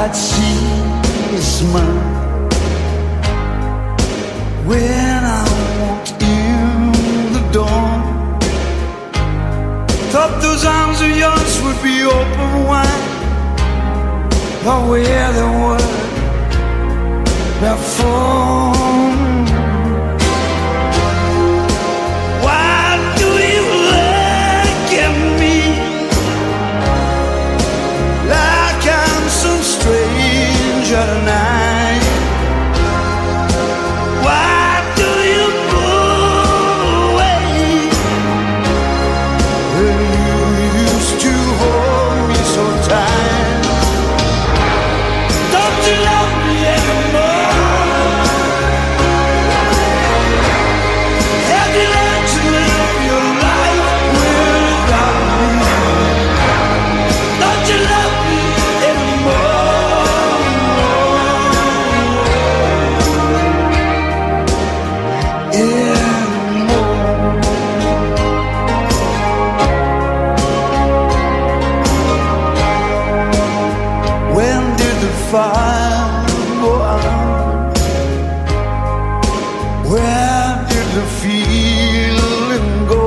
I'd see you smile when I walked in the door. Thought those arms of yours would be open wide, but where they were before. Why do you look at me like I'm some stranger tonight? Why do you pull away when you used to hold me so tight? Don't you love me anymore? Have you learned to live your life without me? Don't you love me When did the fire go out? Where did the feeling go?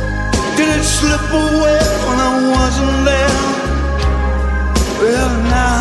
Did it slip away when I wasn't there? Well, now